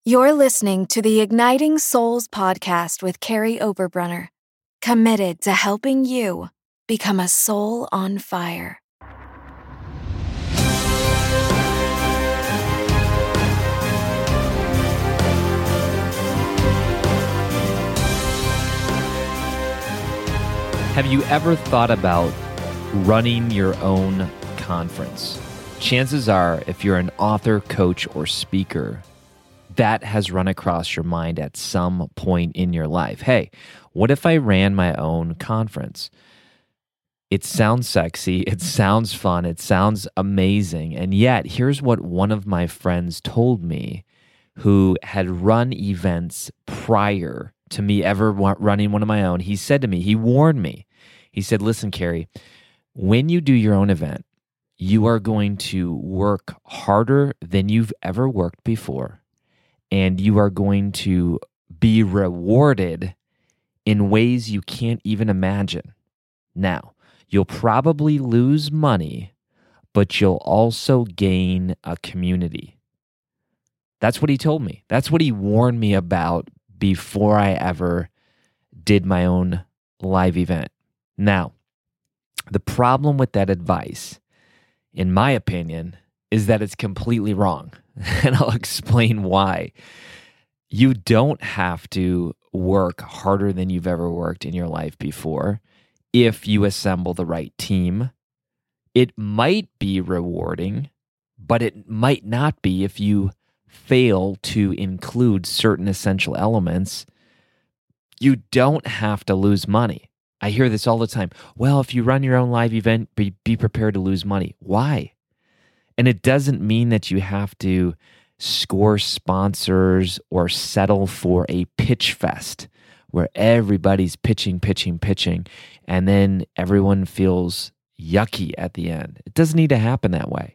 You're listening to the Igniting Souls podcast with Carrie Oberbrunner, committed to helping you become a soul on fire. Have you ever thought about running your own conference? Chances are, if you're an author, coach, or speaker, that has run across your mind at some point in your life. Hey, what if I ran my own conference? It sounds sexy, it sounds fun, it sounds amazing, and yet here's what one of my friends told me who had run events prior to me ever running one of my own. He said to me, he warned me, he said, listen, Carrie, when you do your own event, you are going to work harder than you've ever worked before, and you are going to be rewarded in ways you can't even imagine. Now, you'll probably lose money, but you'll also gain a community. That's what he told me. That's what he warned me about before I ever did my own live event. Now, the problem with that advice, in my opinion, is that it's completely wrong. And I'll explain why. You don't have to work harder than you've ever worked in your life before if you assemble the right team. It might be rewarding, but it might not be if you fail to include certain essential elements. You don't have to lose money. I hear this all the time. Well, if you run your own live event, be prepared to lose money. Why? And it doesn't mean that you have to score sponsors or settle for a pitch fest where everybody's pitching, and then everyone feels yucky at the end. It doesn't need to happen that way.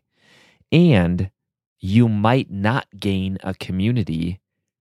And you might not gain a community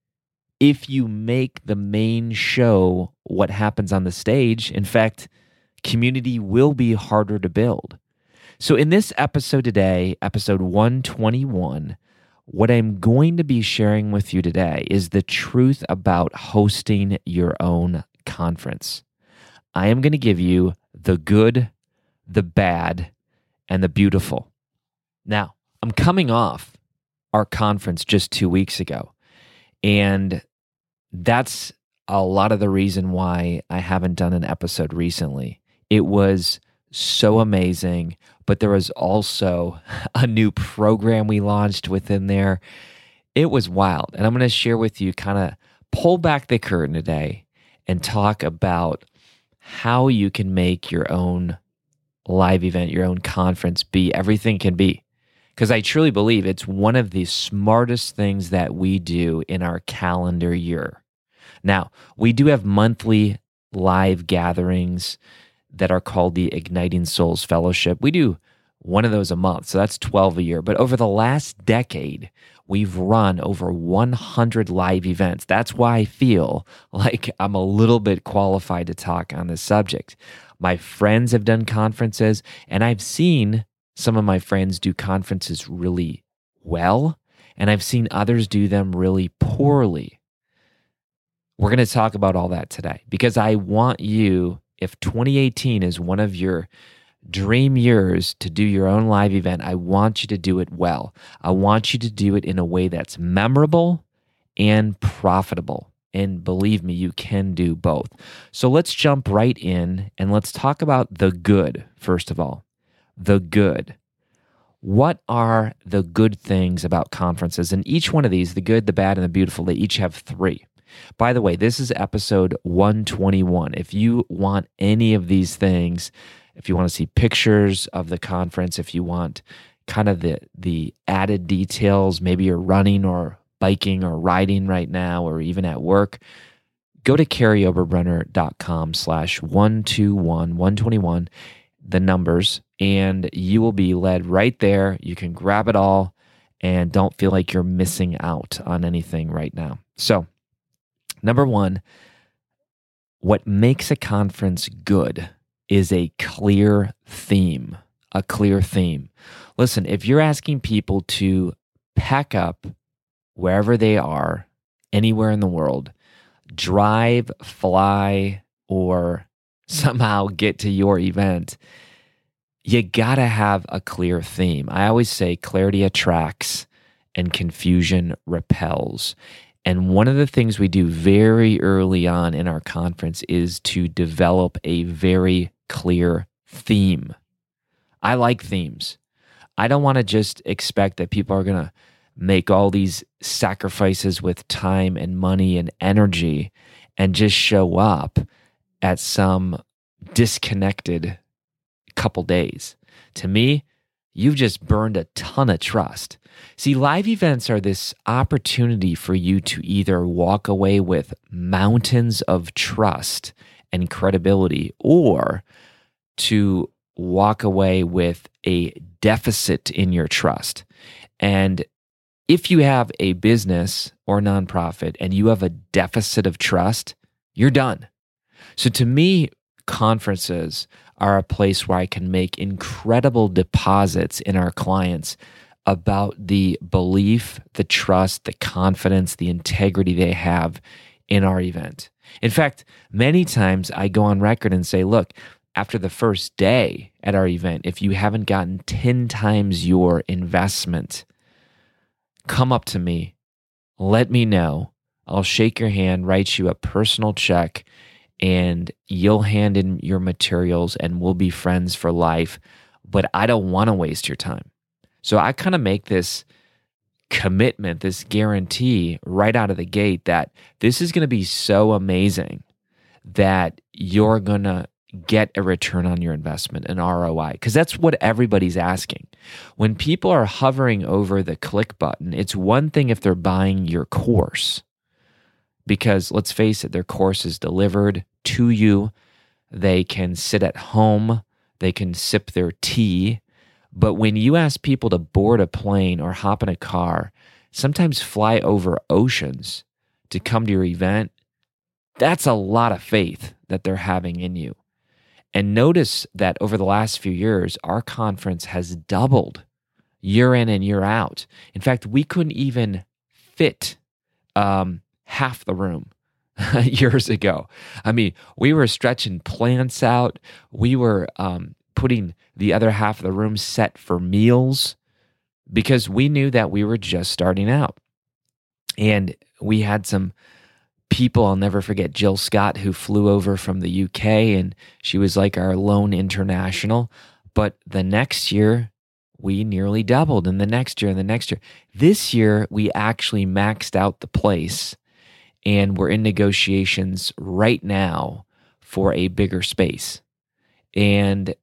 if you make the main show what happens on the stage. In fact, community will be harder to build. So in this episode today, episode 121, what I'm going to be sharing with you today is the truth about hosting your own conference. I am going to give you the good, the bad, and the beautiful. Now, I'm coming off our conference just 2 weeks ago, and that's a lot of the reason why I haven't done an episode recently. It was so amazing, but there was also a new program we launched within there. It was wild. And I'm going to share with you, kind of pull back the curtain today and talk about how you can make your own live event, your own conference be everything can be. Because I truly believe it's one of the smartest things that we do in our calendar year. Now, we do have monthly live gatherings that are called the Igniting Souls Fellowship. We do one of those a month, so that's 12 a year. But over the last decade, we've run over 100 live events. That's why I feel like I'm a little bit qualified to talk on this subject. My friends have done conferences, and I've seen some of my friends do conferences really well, and I've seen others do them really poorly. We're going to talk about all that today because I want you, if 2018 is one of your dream years to do your own live event, I want you to do it well. I want you to do it in a way that's memorable and profitable. And believe me, you can do both. So let's jump right in and let's talk about the good, first of all. The good. What are the good things about conferences? And each one of these, the good, the bad, and the beautiful, they each have 3. By the way, this is episode 121. If you want any of these things, if you want to see pictures of the conference, if you want kind of the added details, maybe you're running or biking or riding right now or even at work, go to carrieoberbrunner.com/121, the numbers, and you will be led right there. You can grab it all and don't feel like you're missing out on anything right now. So, number 1, what makes a conference good is a clear theme. A clear theme. Listen, if you're asking people to pack up wherever they are anywhere in the world, drive, fly, or somehow get to your event, you gotta have a clear theme. I always say clarity attracts and confusion repels. And one of the things we do very early on in our conference is to develop a very clear theme. I like themes. I don't want to just expect that people are going to make all these sacrifices with time and money and energy and just show up at some disconnected couple days. To me, you've just burned a ton of trust. See, live events are this opportunity for you to either walk away with mountains of trust and credibility, or to walk away with a deficit in your trust. And if you have a business or nonprofit and you have a deficit of trust, you're done. So to me, conferences are a place where I can make incredible deposits in our clients about the belief, the trust, the confidence, the integrity they have in our event. In fact, many times I go on record and say, look, after the first day at our event, if you haven't gotten 10 times your investment, come up to me, let me know. I'll shake your hand, write you a personal check, and you'll hand in your materials and we'll be friends for life. But I don't want to waste your time. So I kind of make this commitment, this guarantee right out of the gate that this is going to be so amazing that you're going to get a return on your investment, an ROI, because that's what everybody's asking. When people are hovering over the click button, it's one thing if they're buying your course, because let's face it, their course is delivered to you. They can sit at home, they can sip their tea. But when you ask people to board a plane or hop in a car, sometimes fly over oceans to come to your event, that's a lot of faith that they're having in you. And notice that over the last few years, our conference has doubled year in and year out. In fact, we couldn't even fit half the room years ago. I mean, we were stretching plants out. We were putting the other half of the room set for meals because we knew that we were just starting out. And we had some people, I'll never forget Jill Scott, who flew over from the UK, and she was like our lone international. But the next year, we nearly doubled, and the next year, and the next year. This year, we actually maxed out the place, and we're in negotiations right now for a bigger space. And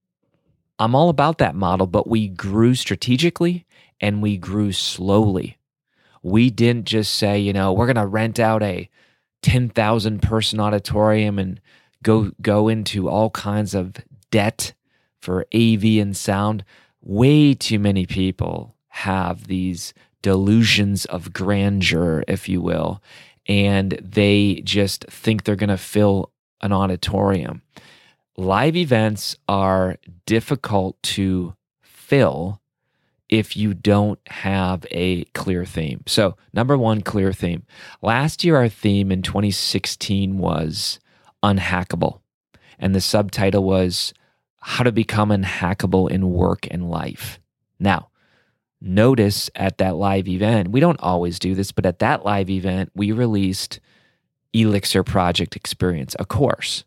I'm all about that model, but we grew strategically, and we grew slowly. We didn't just say, we're going to rent out a 10,000 person auditorium and go into all kinds of debt for AV and sound. Way too many people have these delusions of grandeur, if you will, and they just think they're going to fill an auditorium. Live events are difficult to fill if you don't have a clear theme. So, number one, clear theme. Last year, our theme in 2016 was unhackable. And the subtitle was how to become unhackable in work and life. Now, notice at that live event, we don't always do this, but at that live event, we released Elixir Project Experience, a course.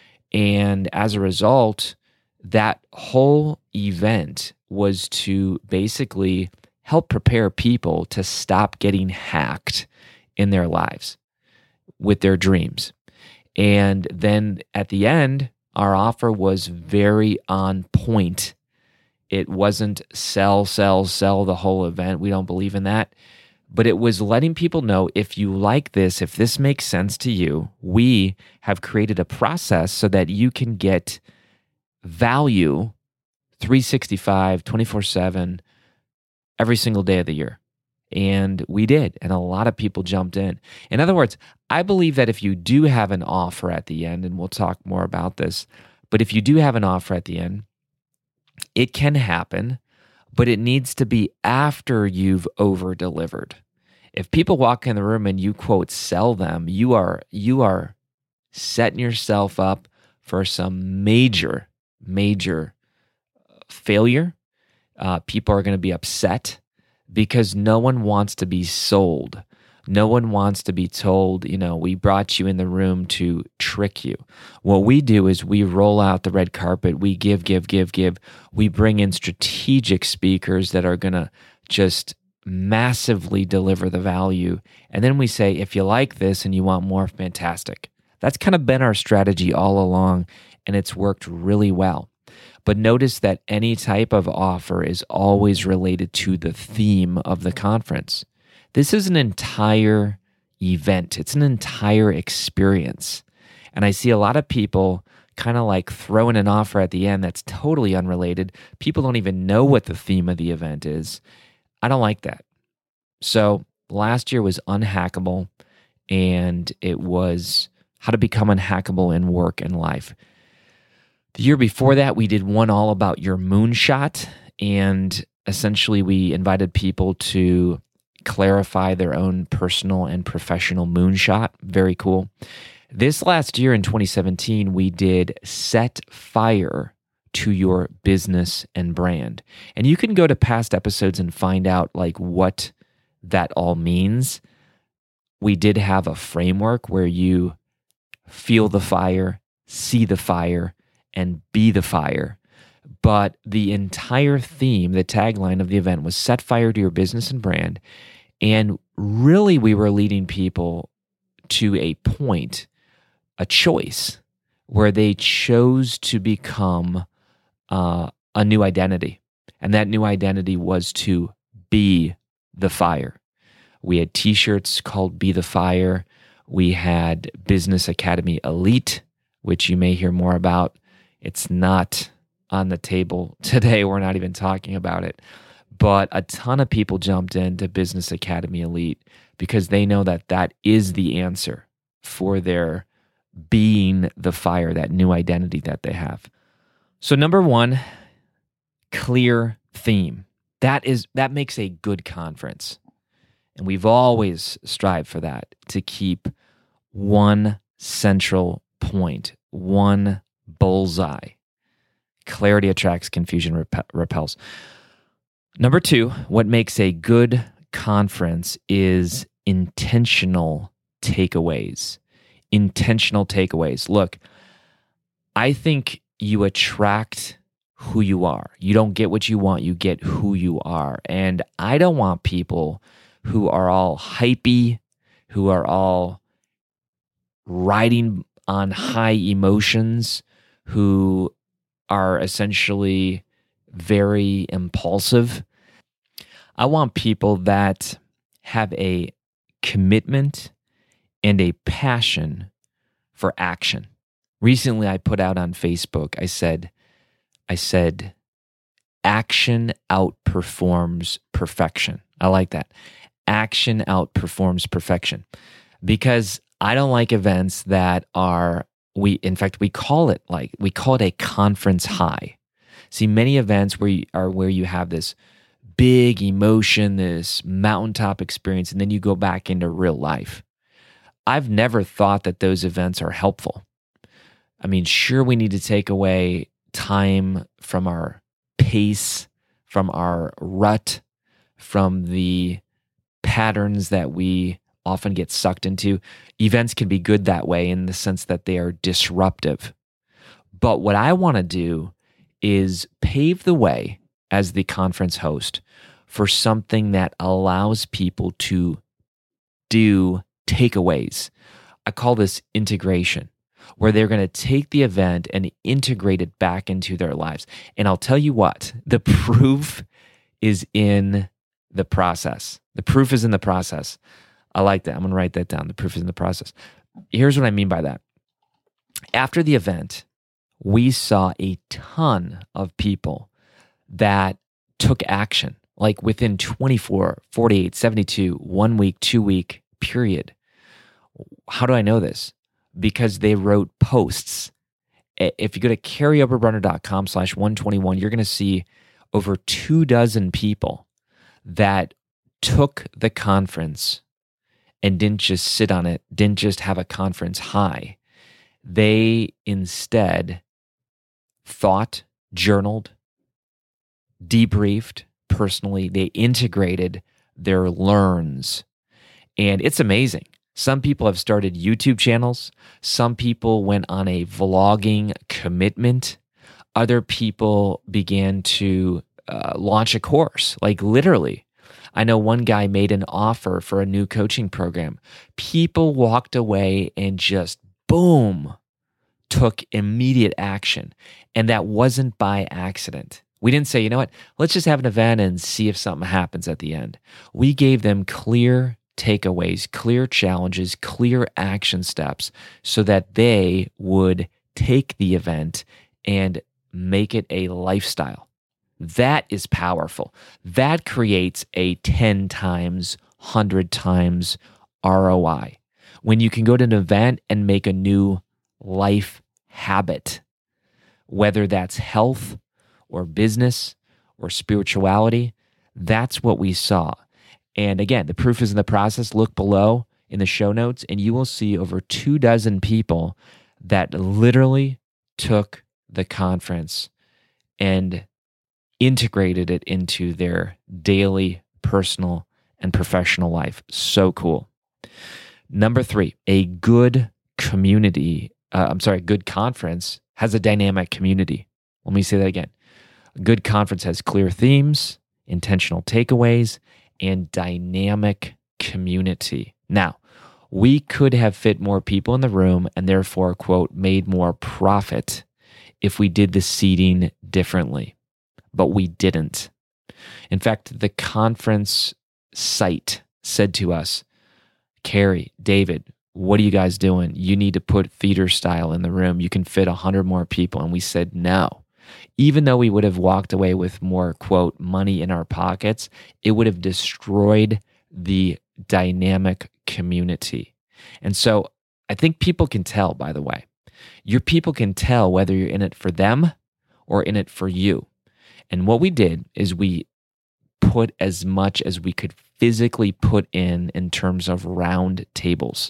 And as a result, that whole event was to basically help prepare people to stop getting hacked in their lives with their dreams. And then at the end, our offer was very on point. It wasn't sell the whole event. We don't believe in that. But it was letting people know, if you like this, if this makes sense to you, we have created a process so that you can get value 365, 24/7, every single day of the year. And we did. And a lot of people jumped in. In other words, I believe that if you do have an offer at the end, and we'll talk more about this, but if you do have an offer at the end, it can happen, but it needs to be after you've over-delivered. If people walk in the room and you quote sell them, you are setting yourself up for some major failure. People are going to be upset because no one wants to be sold. No one wants to be told, we brought you in the room to trick you. What we do is we roll out the red carpet. We give. We bring in strategic speakers that are going to just massively deliver the value. And then we say, if you like this and you want more, fantastic. That's kind of been our strategy all along, and it's worked really well. But notice that any type of offer is always related to the theme of the conference. This is an entire event. It's an entire experience. And I see a lot of people kind of like throwing an offer at the end that's totally unrelated. People don't even know what the theme of the event is. I don't like that. So last year was Unhackable, and it was how to become unhackable in work and life. The year before that, we did one all about your moonshot, and essentially we invited people to clarify their own personal and professional moonshot. Very cool. This last year in 2017, we did Set Fire to Your Business and Brand. And you can go to past episodes and find out like what that all means. We did have a framework where you feel the fire, see the fire, and be the fire. But the entire theme, the tagline of the event was Set Fire to Your Business and Brand. And really, we were leading people to a point, a choice, where they chose to become a new identity. And that new identity was to be the fire. We had t-shirts called Be the Fire. We had Business Academy Elite, which you may hear more about. It's not on the table today. We're not even talking about it. But a ton of people jumped into Business Academy Elite because they know that that is the answer for their being the fire, that new identity that they have. So number one, clear theme. That makes a good conference. And we've always strived for that, to keep one central point, one bullseye. Clarity attracts, confusion repels. Number two, what makes a good conference is intentional takeaways. Intentional takeaways. Look, I think you attract who you are. You don't get what you want, you get who you are. And I don't want people who are all hypey, who are all riding on high emotions, who are essentially very impulsive. I want people that have a commitment and a passion for action. Recently, I put out on Facebook, I said, action outperforms perfection. I like that. Action outperforms perfection. Because I don't like events that are, we call it a conference high. See, many events where you have this big emotion, this mountaintop experience, and then you go back into real life. I've never thought that those events are helpful. I mean, sure, we need to take away time from our pace, from our rut, from the patterns that we often get sucked into. Events can be good that way in the sense that they are disruptive. But what I want to do is pave the way as the conference host for something that allows people to do takeaways. I call this integration, where they're going to take the event and integrate it back into their lives. And I'll tell you what, the proof is in the process. The proof is in the process. I like that. I'm going to write that down. The proof is in the process. Here's what I mean by that. After the event, we saw a ton of people that took action, like within 24, 48, 72, 1 week, 2 week period. How do I know this? Because they wrote posts. If you go to carryoverbrunner.com/121, you're going to see over 24 people that took the conference and didn't just sit on it, didn't just have a conference high. They instead thought, journaled, debriefed personally. They integrated their learns. And it's amazing. Some people have started YouTube channels. Some people went on a vlogging commitment. Other people began to launch a course, like literally. I know one guy made an offer for a new coaching program. People walked away and just boom, took immediate action. And that wasn't by accident. We didn't say, you know what, let's just have an event and see if something happens at the end. We gave them clear takeaways, clear challenges, clear action steps so that they would take the event and make it a lifestyle. That is powerful. That creates a 10 times, 100 times ROI. When you can go to an event and make a new life habit, whether that's health or business or spirituality, that's what we saw. And again, the proof is in the process. Look below in the show notes and you will see over 24 people that literally took the conference and integrated it into their daily personal and professional life. So cool. Number 3, a good good conference has a dynamic community. Let me say that again. A good conference has clear themes, intentional takeaways, and dynamic community. Now, we could have fit more people in the room and therefore, quote, made more profit if we did the seating differently, but we didn't. In fact, the conference site said to us, Carey, David, what are you guys doing? You need to put theater style in the room. You can fit 100 more people. And we said no. Even though we would have walked away with more, quote, money in our pockets, it would have destroyed the dynamic community. And so I think people can tell, by the way. Your people can tell whether you're in it for them or in it for you. And what we did is we put as much as we could physically put in terms of round tables.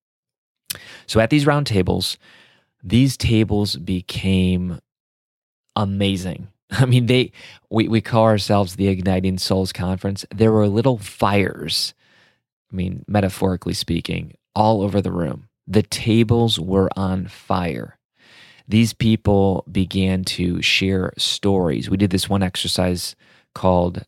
So at these round tables, these tables became amazing. I mean, we call ourselves the Igniting Souls Conference. There were little fires, I mean, metaphorically speaking, all over the room. The tables were on fire. These people began to share stories. We did this one exercise called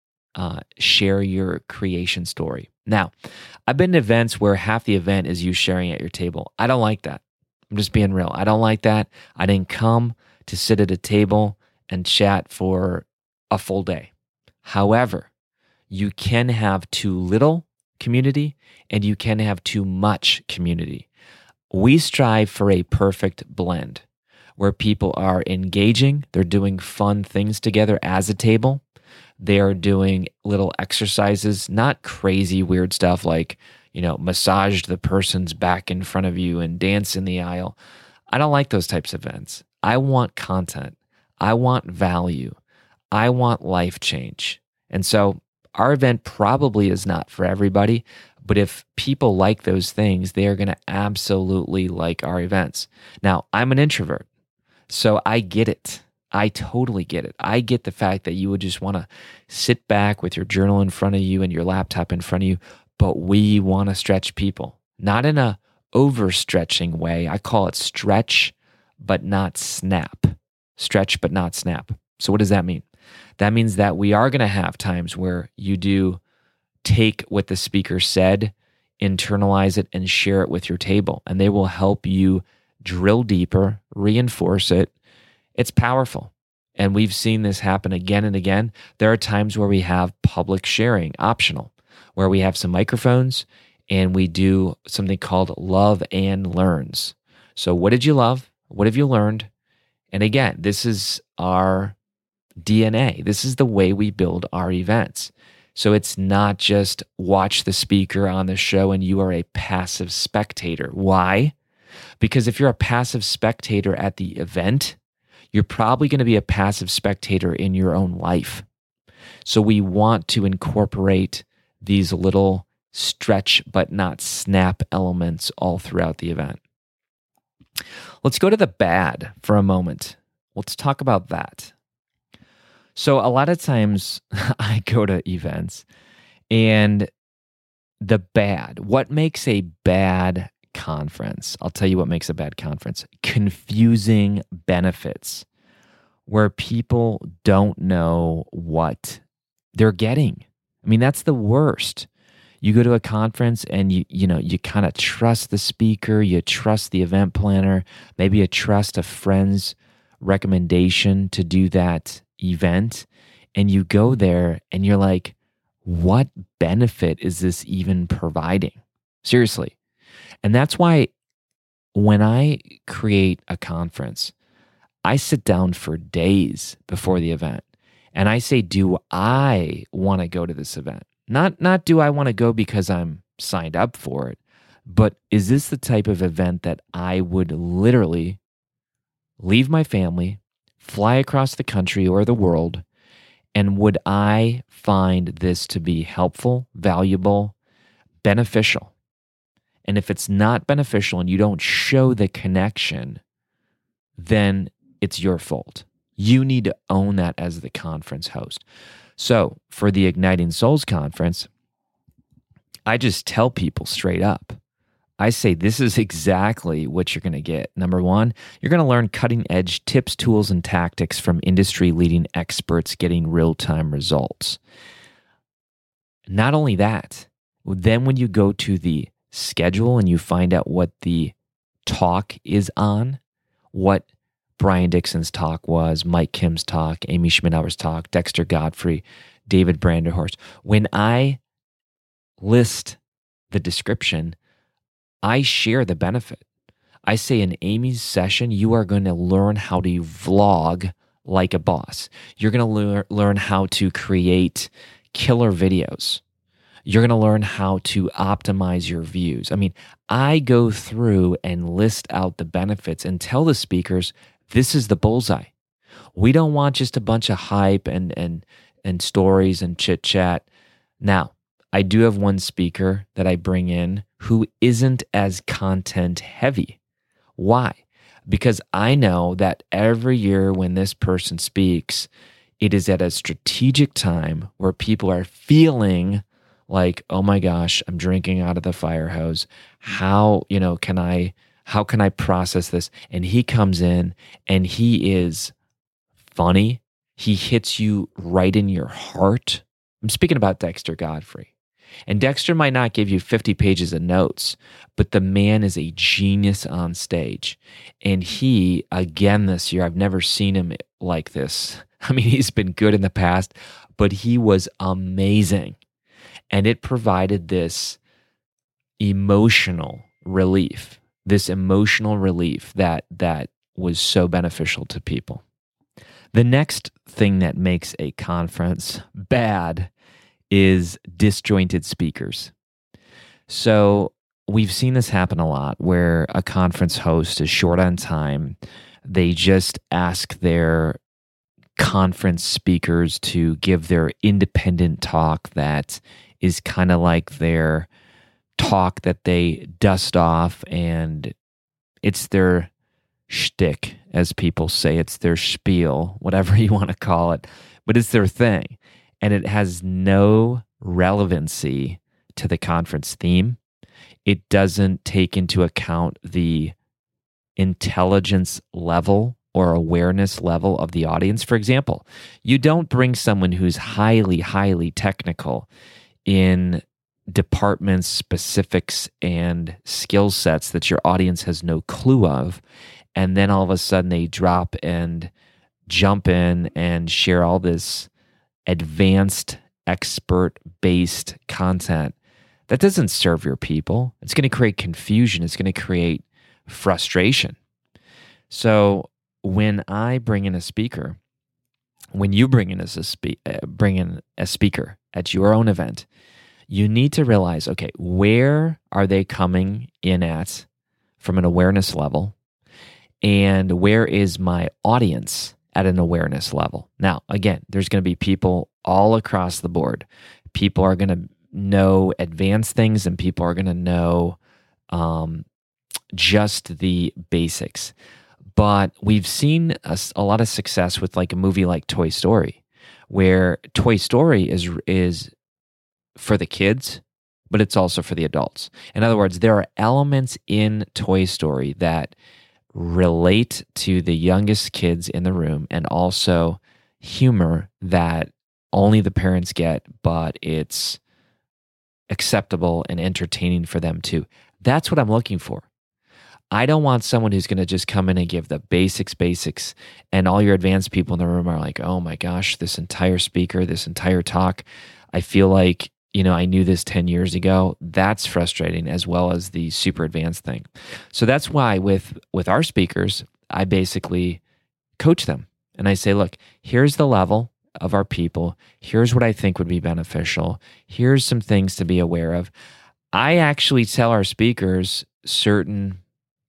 Share Your Creation Story. Now, I've been to events where half the event is you sharing at your table. I don't like that. I'm just being real. I don't like that. I didn't come to sit at a table and chat for a full day. However, you can have too little community and you can have too much community. We strive for a perfect blend where people are engaging, they're doing fun things together as a table. They are doing little exercises, not crazy weird stuff like, massage the person's back in front of you and dance in the aisle. I don't like those types of events. I want content. I want value. I want life change. And so our event probably is not for everybody, but if people like those things, they are going to absolutely like our events. Now, I'm an introvert, so I get it. I totally get it. I get the fact that you would just want to sit back with your journal in front of you and your laptop in front of you, but we want to stretch people, not in a overstretching way. I call it stretch, but not snap. Stretch, but not snap. So what does that mean? That means that we are going to have times where you do take what the speaker said, internalize it, and share it with your table. And they will help you drill deeper, reinforce it. It's powerful. And we've seen this happen again and again. There are times where we have public sharing, optional, where we have some microphones and we do something called Love and Learns. So what did you love? What have you learned? And again, this is our DNA. This is the way we build our events. So it's not just watch the speaker on the show and you are a passive spectator. Why? Because if you're a passive spectator at the event, you're probably going to be a passive spectator in your own life. So we want to incorporate these little stretch but not snap elements all throughout the event. Let's go to the bad for a moment. Let's talk about that. So a lot of times I go to events and the bad, what makes a bad conference? I'll tell you what makes a bad conference. Confusing benefits where people don't know what they're getting. I mean, that's the worst. You go to a conference and you kind of trust the speaker, you trust the event planner, maybe you trust a friend's recommendation to do that event, and you go there and you're like, what benefit is this even providing? Seriously. And that's why when I create a conference, I sit down for days before the event and I say, do I want to go to this event? Not do I want to go because I'm signed up for it, but is this the type of event that I would literally leave my family, fly across the country or the world, and would I find this to be helpful, valuable, beneficial? And if it's not beneficial and you don't show the connection, then it's your fault. You need to own that as the conference host. So for the Igniting Souls conference, I just tell people straight up. I say, this is exactly what you're going to get. Number one, you're going to learn cutting-edge tips, tools, and tactics from industry-leading experts getting real-time results. Not only that, then when you go to the schedule and you find out what the talk is on, what Brian Dixon's talk was, Mike Kim's talk, Amy Schmittauer's talk, Dexter Godfrey, David Branderhorst. When I list the description, I share the benefit. I say in Amy's session, you are going to learn how to vlog like a boss. You're going to learn how to create killer videos. You're going to learn how to optimize your views. I mean, I go through and list out the benefits and tell the speakers, this is the bullseye. We don't want just a bunch of hype and stories and chit chat. Now, I do have one speaker that I bring in who isn't as content heavy. Why? Because I know that every year when this person speaks, it is at a strategic time where people are feeling like, oh my gosh, I'm drinking out of the fire hose. How can I process this? And he comes in and he is funny. He hits you right in your heart. I'm speaking about Dexter Godfrey. And Dexter might not give you 50 pages of notes, but the man is a genius on stage. And he, again this year, I've never seen him like this. I mean, he's been good in the past, but he was amazing. And it provided this emotional relief that was so beneficial to people. The next thing that makes a conference bad is disjointed speakers. So we've seen this happen a lot where a conference host is short on time. They just ask their conference speakers to give their independent talk that is kind of like their talk that they dust off, and it's their shtick, as people say. It's their spiel, whatever you want to call it, but it's their thing. And it has no relevancy to the conference theme. It doesn't take into account the intelligence level or awareness level of the audience. For example, you don't bring someone who's highly, highly technical in departments, specifics, and skill sets that your audience has no clue of, and then all of a sudden they drop and jump in and share all this advanced, expert-based content. That doesn't serve your people. It's going to create confusion. It's going to create frustration. So when I bring in a speaker, when you bring in a speaker at your own event, you need to realize, okay, where are they coming in at from an awareness level? And where is my audience at an awareness level? Now, again, there's going to be people all across the board. People are going to know advanced things and people are going to know just the basics. But we've seen a lot of success with like a movie like Toy Story, where Toy Story is for the kids, but it's also for the adults. In other words, there are elements in Toy Story that relate to the youngest kids in the room, and also humor that only the parents get, but it's acceptable and entertaining for them too. That's what I'm looking for. I don't want someone who's going to just come in and give the basics, and all your advanced people in the room are like, oh my gosh, this entire speaker, this entire talk, I feel like, I knew this 10 years ago. That's frustrating, as well as the super advanced thing. So that's why with our speakers, I basically coach them. And I say, look, here's the level of our people. Here's what I think would be beneficial. Here's some things to be aware of. I actually tell our speakers certain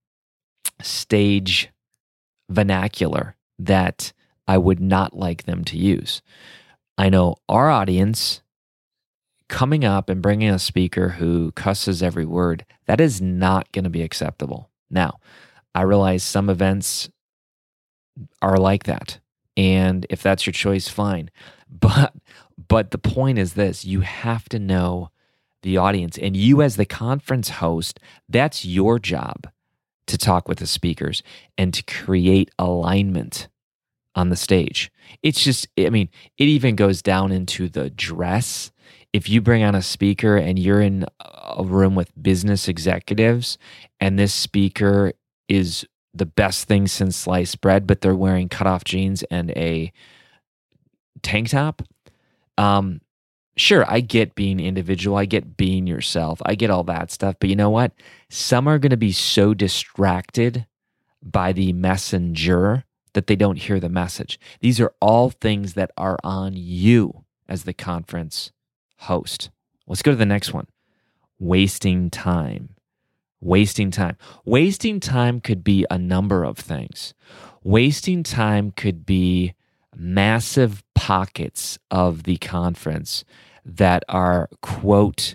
stage vernacular that I would not like them to use. I know our audience, coming up and bringing a speaker who cusses every word, that is not going to be acceptable. Now, I realize some events are like that, and if that's your choice, fine. But the point is this: you have to know the audience, and you as the conference host, that's your job to talk with the speakers and to create alignment on the stage. It's just, it even goes down into the dress. If you bring on a speaker and you're in a room with business executives and this speaker is the best thing since sliced bread, but they're wearing cutoff jeans and a tank top, sure, I get being individual. I get being yourself. I get all that stuff. But you know what? Some are going to be so distracted by the messenger that they don't hear the message. These are all things that are on you as the conference host. Let's go to the next one. Wasting time. Wasting time. Wasting time could be a number of things. Wasting time could be massive pockets of the conference that are, quote,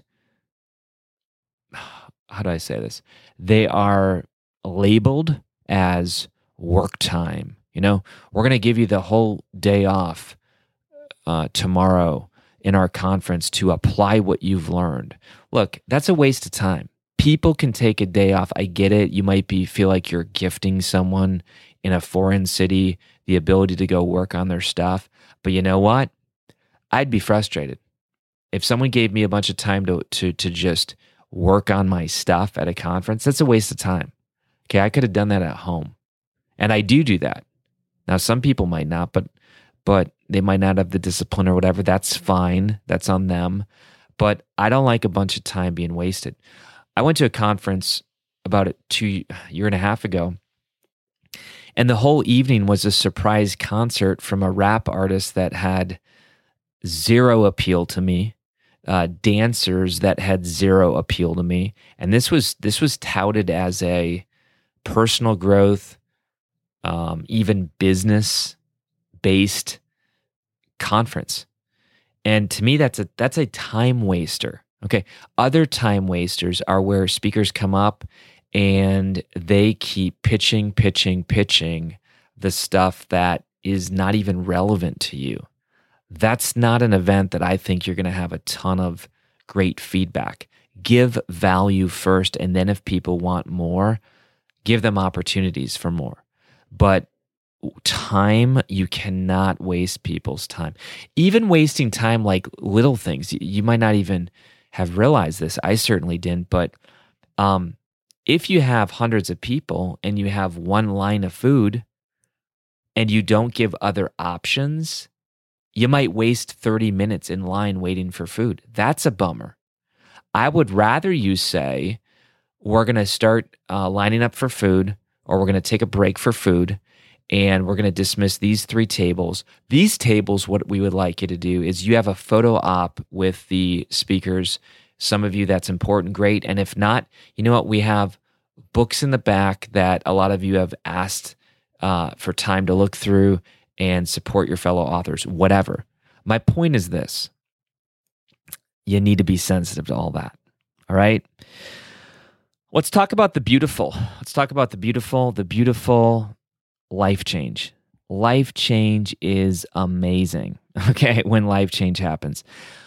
how do I say this? They are labeled as work time. We're going to give you the whole day off tomorrow in our conference to apply what you've learned. Look, that's a waste of time. People can take a day off. I get it. You might feel like you're gifting someone in a foreign city the ability to go work on their stuff. But you know what? I'd be frustrated. If someone gave me a bunch of time to just work on my stuff at a conference, that's a waste of time. Okay, I could have done that at home. And I do that. Now, some people might not, but they might not have the discipline or whatever. That's fine. That's on them. But I don't like a bunch of time being wasted. I went to a conference about a year and a half ago, and the whole evening was a surprise concert from a rap artist that had zero appeal to me, dancers that had zero appeal to me. And this was touted as a personal growth, even business-based conference. And to me, that's a time waster. Okay. Other time wasters are where speakers come up and they keep pitching the stuff that is not even relevant to you. That's not an event that I think you're going to have a ton of great feedback. Give value first, and then if people want more, give them opportunities for more. But time, you cannot waste people's time. Even wasting time like little things. You might not even have realized this. I certainly didn't. But if you have hundreds of people and you have one line of food and you don't give other options, you might waste 30 minutes in line waiting for food. That's a bummer. I would rather you say, we're going to start lining up for food, or we're going to take a break for food, and we're going to dismiss these 3 tables. These tables, what we would like you to do is you have a photo op with the speakers. Some of you, that's important, great. And if not, you know what? We have books in the back that a lot of you have asked for time to look through and support your fellow authors, whatever. My point is this. you need to be sensitive to all that. All right? Let's talk about the beautiful. Let's talk about the beautiful life change. Life change is amazing, okay, when life change happens.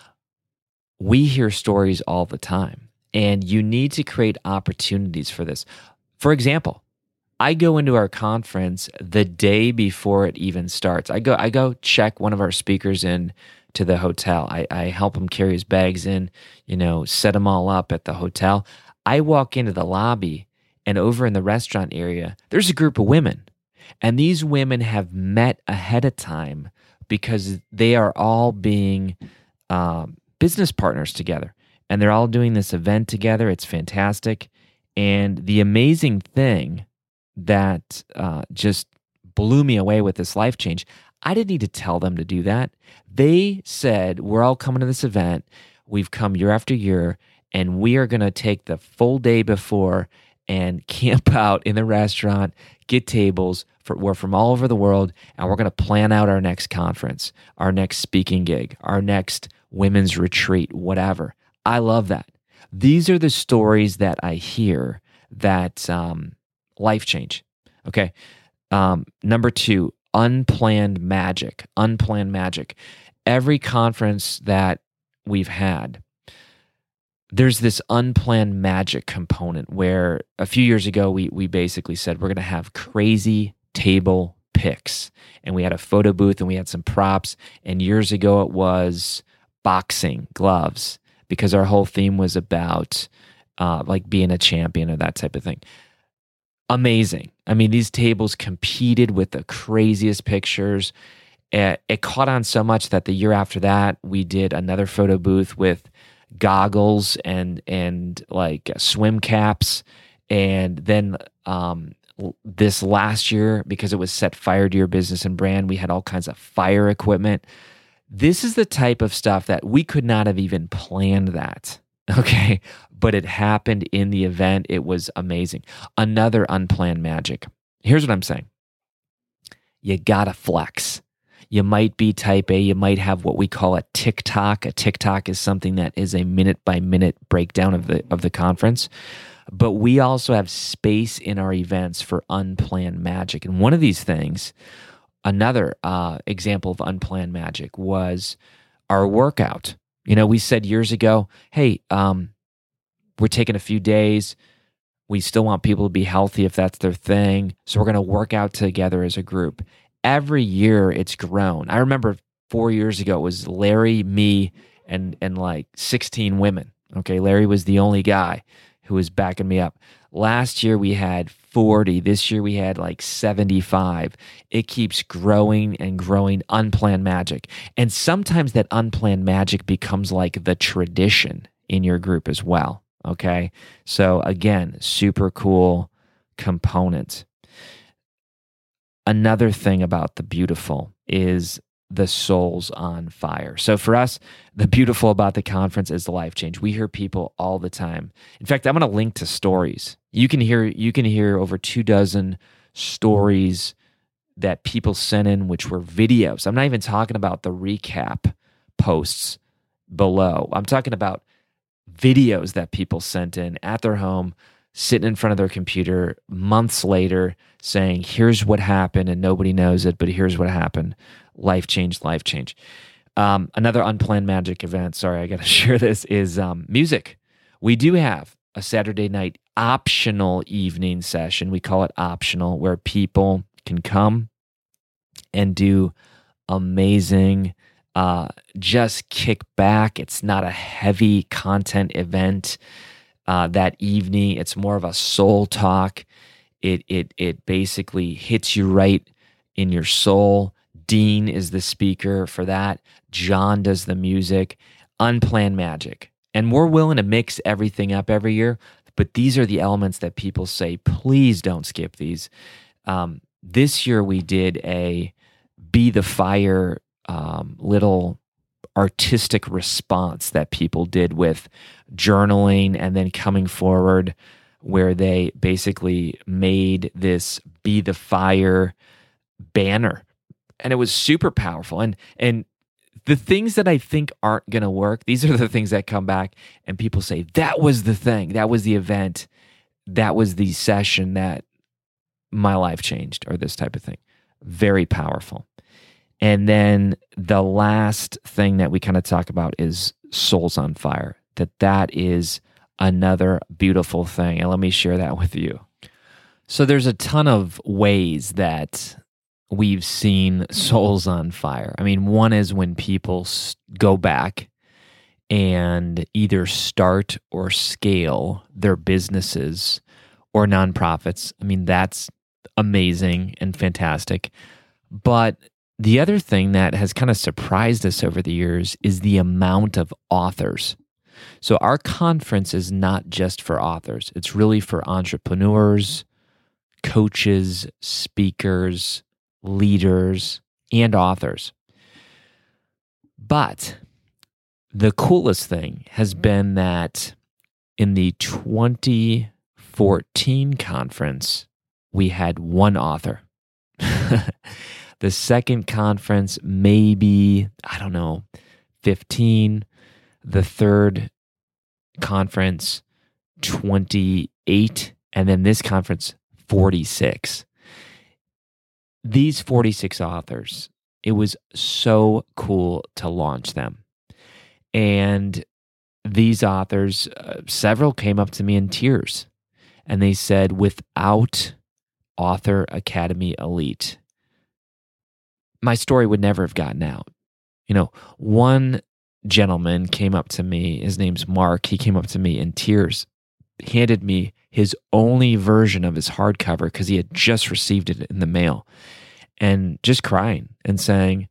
We hear stories all the time, and you need to create opportunities for this. For example, I go into our conference the day before it even starts. I go check one of our speakers in to the hotel. I help him carry his bags in, set them all up at the hotel. I walk into the lobby, and over in the restaurant area, there's a group of women. And these women have met ahead of time because they are all being business partners together. And they're all doing this event together. It's fantastic. And the amazing thing that just blew me away with this life change, I didn't need to tell them to do that. They said, we're all coming to this event. We've come year after year, and we are going to take the full day before and camp out in the restaurant, get tables. We're from all over the world, and we're going to plan out our next conference, our next speaking gig, our next women's retreat, whatever. I love that. These are the stories that I hear that life change. Okay. Number 2, unplanned magic. Unplanned magic. Every conference that we've had, there's this unplanned magic component where a few years ago, we basically said we're going to have crazy table picks. And we had a photo booth and we had some props. And years ago, it was boxing gloves because our whole theme was about like being a champion or that type of thing. Amazing. I mean, these tables competed with the craziest pictures. It caught on so much that the year after that, we did another photo booth with goggles and like swim caps. And then this last year, because it was Set Fire to Your Business and Brand, we had all kinds of fire equipment. This is the type of stuff that we could not have even planned that, okay? But it happened in the event. It was amazing. Another unplanned magic. Here's what I'm saying. You gotta flex. You might be type A. You might have what we call a TikTok. A TikTok is something that is a minute-by-minute breakdown of the conference. But we also have space in our events for unplanned magic. And one of these things, another example of unplanned magic was our workout. We said years ago, hey, we're taking a few days. We still want people to be healthy if that's their thing. So we're going to work out together as a group. Every year it's grown. I remember 4 years ago, it was Larry, me, and like 16 women. Okay, Larry was the only guy who was backing me up. Last year we had 40. This year we had like 75. It keeps growing and growing. Unplanned magic. And sometimes that unplanned magic becomes like the tradition in your group as well. Okay. So again, super cool component. Another thing about the beautiful is the soul's on fire. So for us, the beautiful about the conference is the life change. We hear people all the time. In fact, I'm going to link to stories. You can hear over 24 stories that people sent in, which were videos. I'm not even talking about the recap posts below. I'm talking about videos that people sent in at their home, sitting in front of their computer months later saying, here's what happened, and nobody knows it, but here's what happened. Life change, life change. Another unplanned magic event, sorry, I got to share this, is music. We do have a Saturday night optional evening session. We call it optional, where people can come and do amazing, just kick back. It's not a heavy content event that evening. It's more of a soul talk. It basically hits you right in your soul. Dean is the speaker for that. John does the music. Unplanned magic. And we're willing to mix everything up every year, but these are the elements that people say, please don't skip these. This year we did a Be the Fire little artistic response that people did with journaling and then coming forward, where they basically made this Be the Fire banner. And it was super powerful. And the things that I think aren't going to work, these are the things that come back and people say, that was the thing, that was the event, that was the session that my life changed, or this type of thing. Very powerful. And then the last thing that we kind of talk about is Souls on Fire, that is another beautiful thing. And let me share that with you. So there's a ton of ways that we've seen souls on fire. I mean, one is when people go back and either start or scale their businesses or nonprofits. I mean, that's amazing and fantastic. But the other thing that has kind of surprised us over the years is the amount of authors. So our conference is not just for authors. It's really for entrepreneurs, coaches, speakers, leaders, and authors. But the coolest thing has been that in the 2014 conference, we had one author. The second conference, maybe, 15. The third conference, 28. And then this conference, 46. These 46 authors, it was so cool to launch them. And these authors, several came up to me in tears. And they said, without Author Academy Elite, my story would never have gotten out. One gentleman came up to me, his name's Mark, he came up to me in tears, handed me his only version of his hardcover because he had just received it in the mail, and just crying and saying,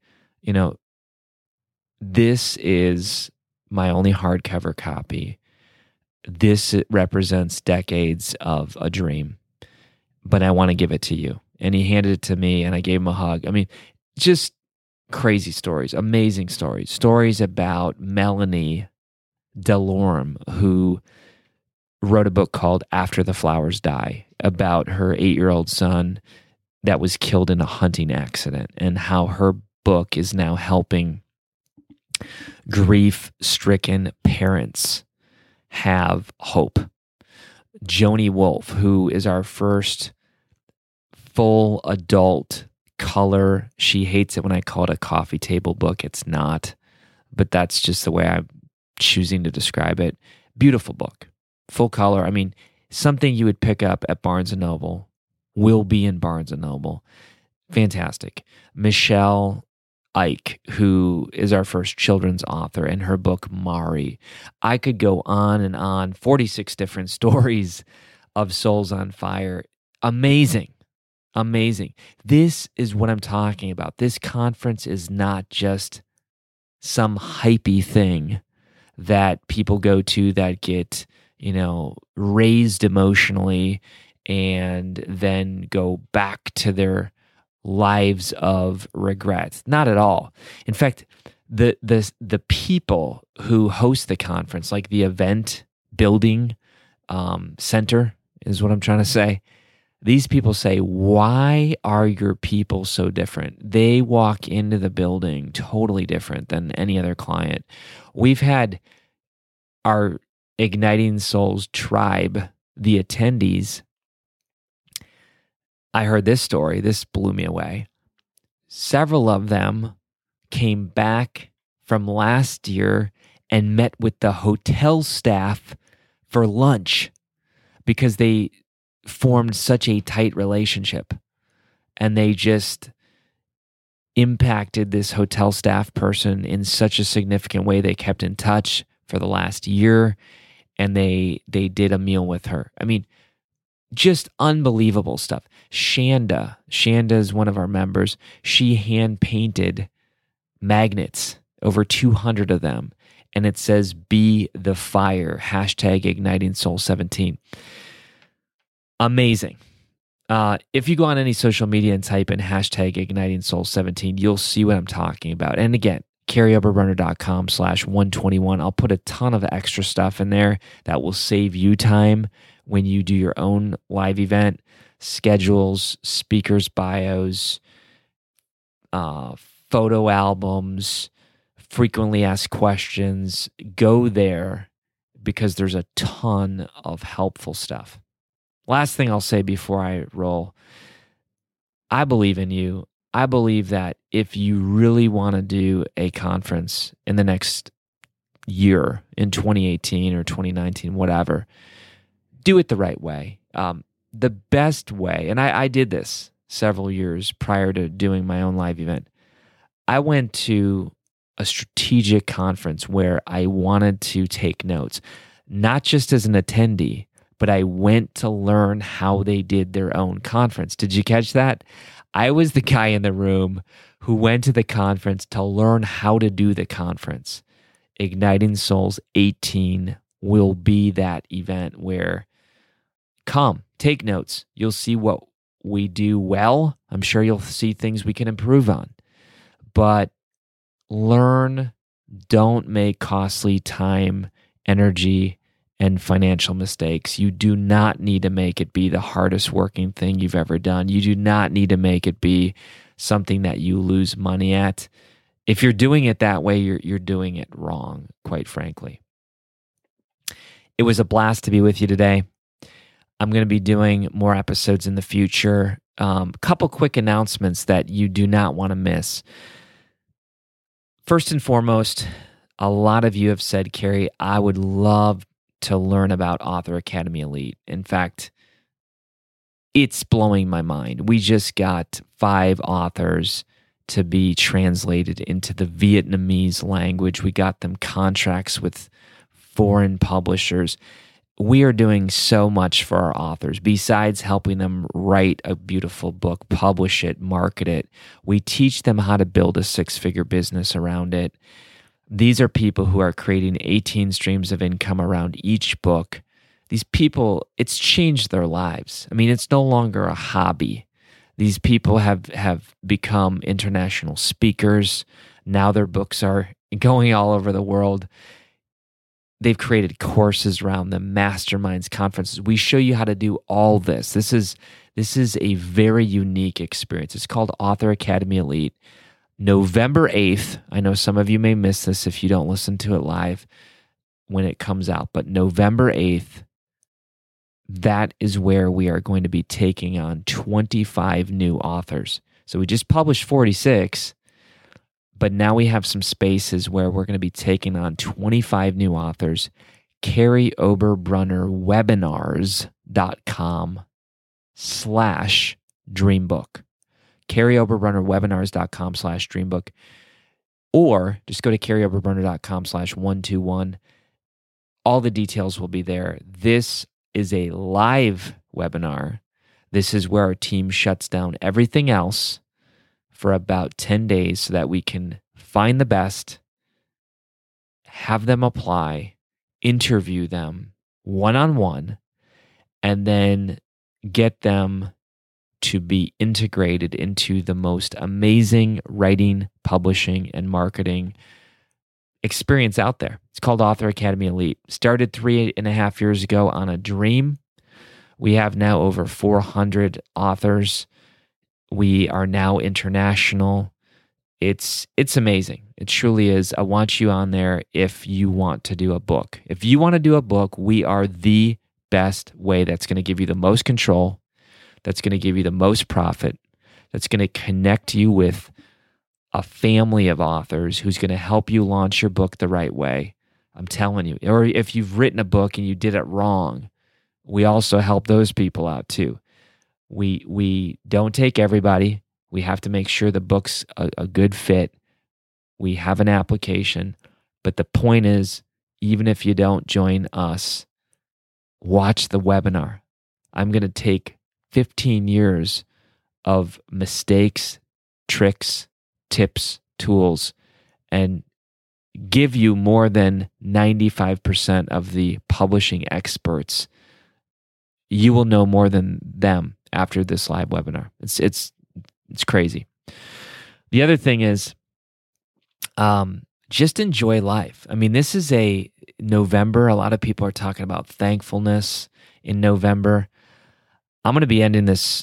this is my only hardcover copy. This represents decades of a dream, but I want to give it to you. And he handed it to me and I gave him a hug. I mean, just crazy stories, amazing stories about Melanie Delorme, who wrote a book called After the Flowers Die, about her 8-year-old son that was killed in a hunting accident, and how her book is now helping grief-stricken parents have hope. Joni Wolf, who is our first full adult color. She hates it when I call it a coffee table book. It's not, but that's just the way I'm choosing to describe it. Beautiful book, full color. I mean, something you would pick up at Barnes & Noble, will be in Barnes & Noble. Fantastic. Michelle Ike, who is our first children's author, and her book, Mari. I could go on and on, 46 different stories of Souls on Fire. Amazing. This is what I'm talking about. This conference is not just some hypey thing that people go to that get, raised emotionally and then go back to their lives of regret. Not at all. In fact, the people who host the conference, like the event building center is what I'm trying to say. These people say, why are your people so different? They walk into the building totally different than any other client. We've had our Igniting Souls tribe, the attendees. I heard this story. This blew me away. Several of them came back from last year and met with the hotel staff for lunch because they formed such a tight relationship, and they just impacted this hotel staff person in such a significant way. They kept in touch for the last year, and they did a meal with her. I mean, just unbelievable stuff. Shanda is one of our members. She hand painted magnets, over 200 of them, and it says "Be the Fire," #IgnitingSoul17. Amazing. If you go on any social media and type in #IgnitingSoul17, you'll see what I'm talking about. And again, CarrieOberbrunner.com/121. I'll put a ton of extra stuff in there that will save you time when you do your own live event, schedules, speakers' bios, photo albums, frequently asked questions. Go there because there's a ton of helpful stuff. Last thing I'll say before I roll, I believe in you. I believe that if you really want to do a conference in the next year, in 2018 or 2019, whatever, do it the right way. The best way, and I did this several years prior to doing my own live event. I went to a strategic conference where I wanted to take notes, not just as an attendee, but I went to learn how they did their own conference. Did you catch that? I was the guy in the room who went to the conference to learn how to do the conference. Igniting Souls 18 will be that event where come, take notes. You'll see what we do well. I'm sure you'll see things we can improve on. But learn, don't make costly time, energy, and financial mistakes. You do not need to make it be the hardest working thing you've ever done. You do not need to make it be something that you lose money at. If you're doing it that way, you're doing it wrong, quite frankly. It was a blast to be with you today. I'm going to be doing more episodes in the future. Couple quick announcements that you do not want to miss. First and foremost, a lot of you have said, Carey, I would love to learn about Author Academy Elite. In fact, it's blowing my mind. We just got 5 authors to be translated into the Vietnamese language. We got them contracts with foreign publishers. We are doing so much for our authors. Besides helping them write a beautiful book, publish it, market it, we teach them how to build a 6-figure business around it. These are people who are creating 18 streams of income around each book. These people, it's changed their lives. I mean, it's no longer a hobby. These people have become international speakers. Now their books are going all over the world. They've created courses around them, masterminds, conferences. We show you how to do all this. This is a very unique experience. It's called Author Academy Elite. November 8th, I know some of you may miss this if you don't listen to it live when it comes out, but November 8th, that is where we are going to be taking on 25 new authors. So we just published 46, but now we have some spaces where we're going to be taking on 25 new authors. CareyOberbrunnerWebinars.com/dreambook. CareyOberbrunnerWebinars.com/dreambook. Or just go to CareyOberbrunner.com/121. All the details will be there. This is a live webinar. This is where our team shuts down everything else for about 10 days so that we can find the best, have them apply, interview them one-on-one, and then get them to be integrated into the most amazing writing, publishing, and marketing experience out there. It's called Author Academy Elite. Started 3.5 years ago on a dream. We have now over 400 authors. We are now international. It's amazing. It truly is. I want you on there if you want to do a book. If you want to do a book, we are the best way that's going to give you the most control, that's going to give you the most profit, that's going to connect you with a family of authors who's going to help you launch your book the right way. I'm telling you. Or if you've written a book and you did it wrong, we also help those people out too. We don't take everybody. We have to make sure the book's a good fit. We have an application. But the point is, even if you don't join us, watch the webinar. I'm going to take 15 years of mistakes, tricks, tips, tools, and give you more than 95% of the publishing experts. You will know more than them after this live webinar. It's crazy. The other thing is, just enjoy life. I mean, this is a November. A lot of people are talking about thankfulness in November. I'm going to be ending this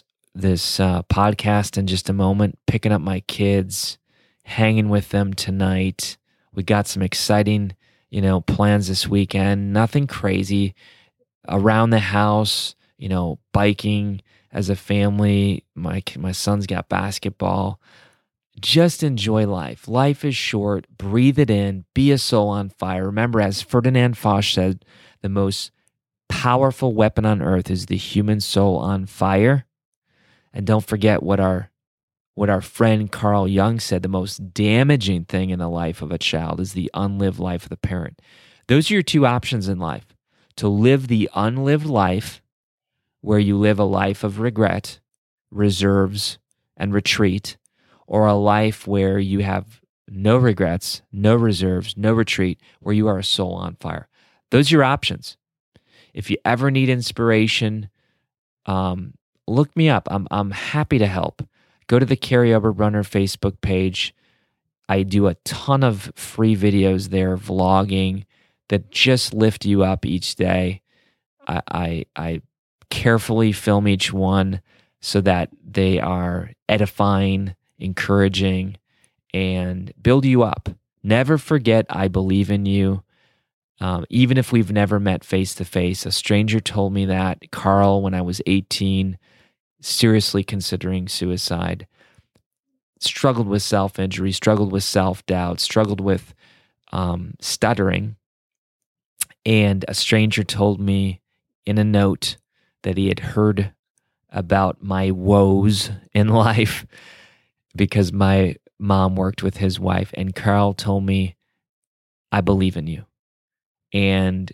podcast in just a moment, picking up my kids, hanging with them tonight, We got some exciting, plans this weekend. Nothing crazy. Around the house, biking as a family. My son's got basketball. Just enjoy life. Life is short. Breathe it in. Be a soul on fire. Remember, as Ferdinand Foch said, the most powerful weapon on earth is the human soul on fire. And don't forget what our friend Carl Jung said, the most damaging thing in the life of a child is the unlived life of the parent. Those are your two options in life. To live the unlived life, where you live a life of regret, reserves, and retreat, or a life where you have no regrets, no reserves, no retreat, where you are a soul on fire. Those are your options. If you ever need inspiration, look me up. I'm happy to help. Go to the Carey Oberbrunner Facebook page. I do a ton of free videos there, vlogging, that just lift you up each day. I carefully film each one so that they are edifying, encouraging, and build you up. Never forget, I believe in you. Even if we've never met face to face. A stranger told me that. Carl, when I was 18, seriously considering suicide, struggled with self-injury, struggled with self-doubt, struggled with stuttering. And a stranger told me in a note that he had heard about my woes in life because my mom worked with his wife. And Carl told me, I believe in you. And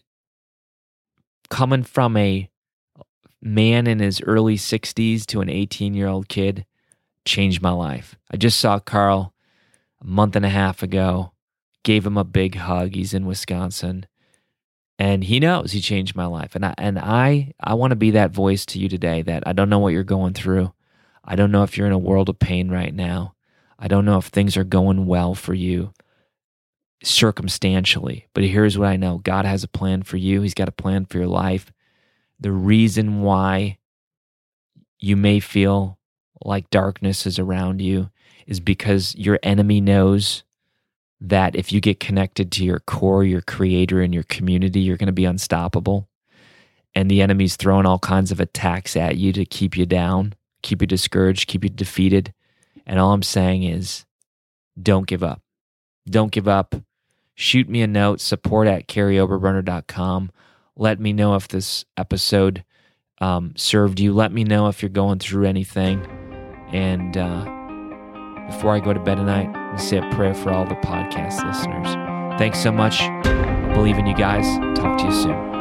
coming from a man in his early 60s to an 18-year-old kid changed my life. I just saw Carl a month and a half ago, gave him a big hug. He's in Wisconsin. And he knows he changed my life. And I want to be that voice to you today, that I don't know what you're going through. I don't know if you're in a world of pain right now. I don't know if things are going well for you circumstantially. But here's what I know. God has a plan for you. He's got a plan for your life. The reason why you may feel like darkness is around you is because your enemy knows that if you get connected to your core, your creator, and your community, you're going to be unstoppable. And the enemy's throwing all kinds of attacks at you to keep you down, keep you discouraged, keep you defeated. And all I'm saying is, don't give up. Don't give up. Shoot me a note, support@CareyOberbrunner.com. Let me know if this episode served you. Let me know if you're going through anything. And before I go to bed tonight, I'll say a prayer for all the podcast listeners. Thanks so much. I believe in you guys. Talk to you soon.